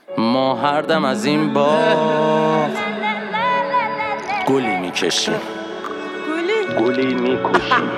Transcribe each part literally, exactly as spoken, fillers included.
ما هر دم از این باغ گلی میکشیم، گلی میکشیم.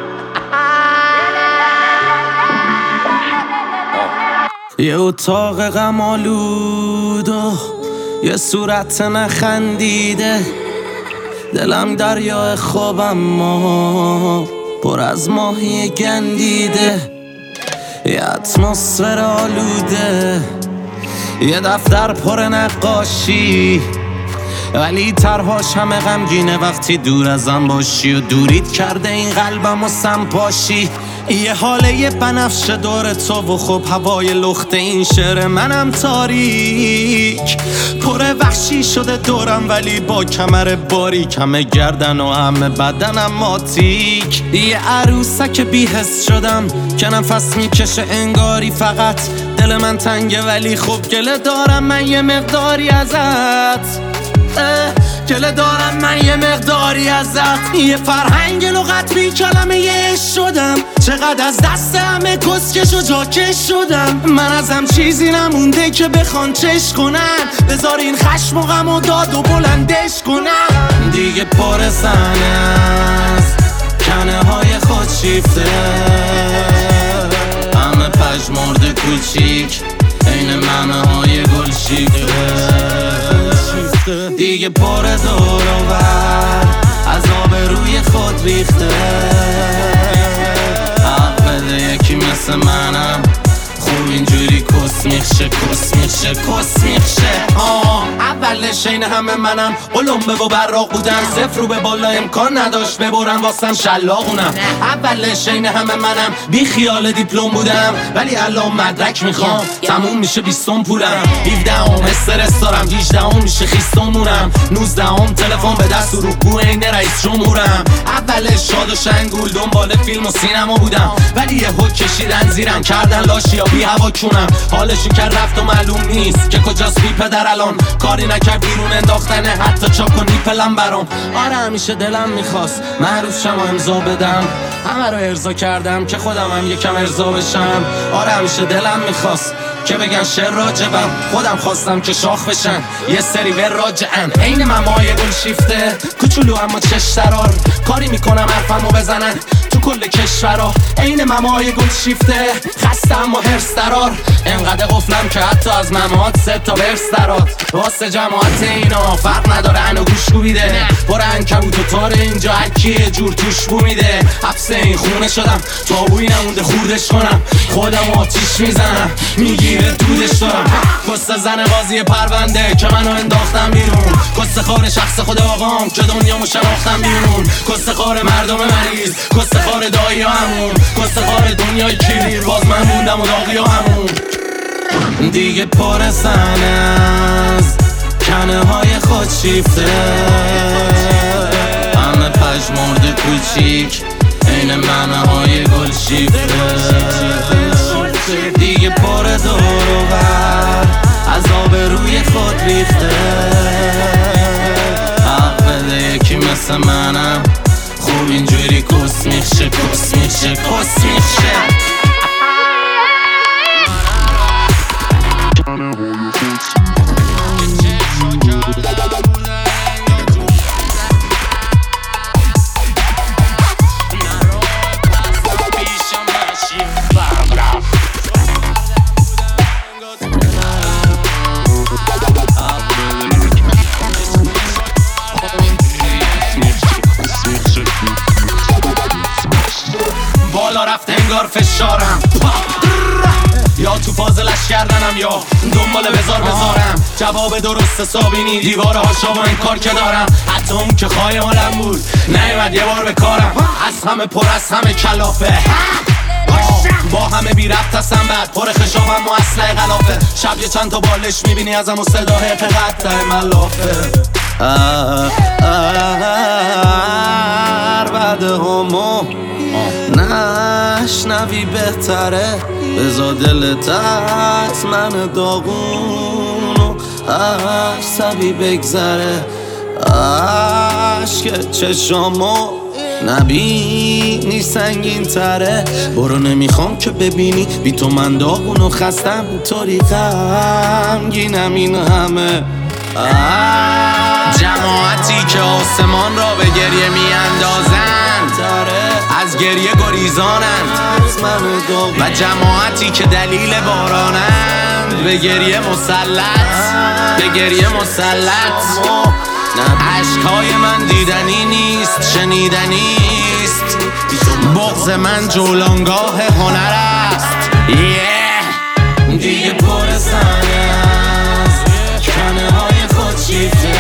یه اتاق غم آلود و یه صورت نخندیده، دلم دریا خوابم ما پر از ماهی گندیده، یه اتمسفر آلوده، یه دفتر پر نقاشی، ولی طرحاش همه غمگینه وقتی دور ازم باشی و دورید کرده این قلبم و سمپاشی. یه حاله یه بنفشه دور تو و خب هوای لخت این شعر منم تاریک، پر وحشی شده دورم ولی با کمر باریک، همه گردن و همه بدنم ماتیک. یه عروسک بی‌حس شدم که نفس میکشه انگاری فقط دل من تنگه، ولی خب گله دارم من یه مقداری ازت، گله دارم من یه مقداری ازت. یه فرهنگ لغت بی کلمه یه شدم، چقدر از دست همه کسکش و جاکش شدم. من ازم چیزی نمونده که بخوان چش کنن، بذار این خشم و غم و داد و بلندش کنن. دیگه پر زنه از کنه های خود شیفته، همه پژمرده کوچیک این ممه های گل شیفته. دیگه پر دور و بر از آب روی خود ریخته، حق بده یکی مثل منم خوب اینجوری کس میخشه کس میخشه کس میخشه. آه اولش این همه منم قلمبه و براق بودم، صفر رو به بالا امکان نداشت ببرم واسم شلاقونم. اولش این همه منم بی خیال دیپلم بودم، ولی الان مدرک میخوام تموم میشه بیستم پولم. هفدهم استرس دارم، هجدهم میشه خیستمونم، نوزدهم تلفن به دست و رو عین رئیس جمهورم. اولش شاد و شنگول دنبال فیلم و سینما بودم، ولی یه حک کشیدن زیرم کردن لاشی یا بی هوا کونم. حالشو کرد رفت و معلوم نیست که کجاست بی پدر الان، کاری نکرد بیرون انداختنه حتی چاک و نیپلم برام. آره همیشه دلم میخواست معروف شم و امضا بدم، همه رو ارضا کردم که خودم هم یکم ارضا بشم. آره همیشه دلم میخواست که بگن شعر راجبم، خودم خواستم که شاخ بشن یه سری ور راجعن. عین ممای گل شیفته کوچولو اما چش ترار، کاری میکنم حرفمو بزنن تو کل کشورا. عین ممای گل شیفته خسته اما هرس درار، انقدر قفلم که حتی از ممات سه تا برس درات. واسه جماعت اینا فرق نداره انو گوش کوبیده، پر عنکبوت و تار اینجا هرکی یه جور توش بو میده. حبس این خونه شدم تابویی نمونده خوردش کنم، خودم آتیش میزنم میگیره دودش دارم. کست زن بازی پرونده که منو انداختم بیرون، کست خار شخص خود آقام که دنیامو شناختم بیرون، کست خار مردم مریض، کست خار دایی همون، کست خار دنیای کبیر باز من موندم و داغی همون. دیگه پر زن از کنه های خود شیفته، همه پژمرده کوچیک این ممه های گل شیفته. دیگه پر دور و بر از آب روی خود ریخته، حق بده یکی مثل منم خوب اینجوری کس میخشه کس میخشه کس میخشه. بالا رفت انگار فشارم، یا تو فاضلش کردنم یا دنبال بزار بزارم. جواب درست حسابی نی دیواره هاشا با این کار که دارم، حتی اون که خواهی حالم بود نیومد یه بار به کارم. از همه پر از همه کلافه، با همه بی ربط هستم بعد پر خشابم و اسلحه غلافه. شب یه چند تا بالش میبینی ازم و صدا حق قطع ملافه. بده همو نشنوی بهتره، بزا دلت از من داغون و عصبی بگذره. عشق چشامو نبینی سنگین تره، برو نمیخوام که ببینی بی تو من داغون و خستم، طوری غمگینم این همه. جماعتی که آسمان را به گریه میاندازند، از گریه گریزانند، و جماعتی که دلیل بارانند، به گریه مسلط، به گریه مسلط. عشقای من دیدنی نیست، شنیدنی است، بغض من جولانگاه هنر است. yeah. دیگه پر سنگ است، کنه های خود شیفته،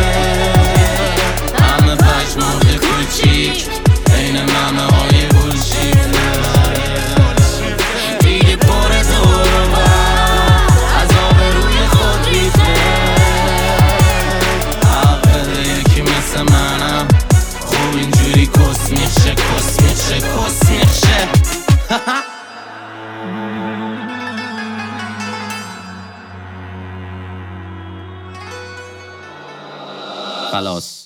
همه پشمرد کوچیک این ممه های گل شیفته. دیگه پر دور و بر از آب روی خود ریخته، مثل منم خوب اینجوری کس میخشه، کس میخشه، کس میخشه. خلاص.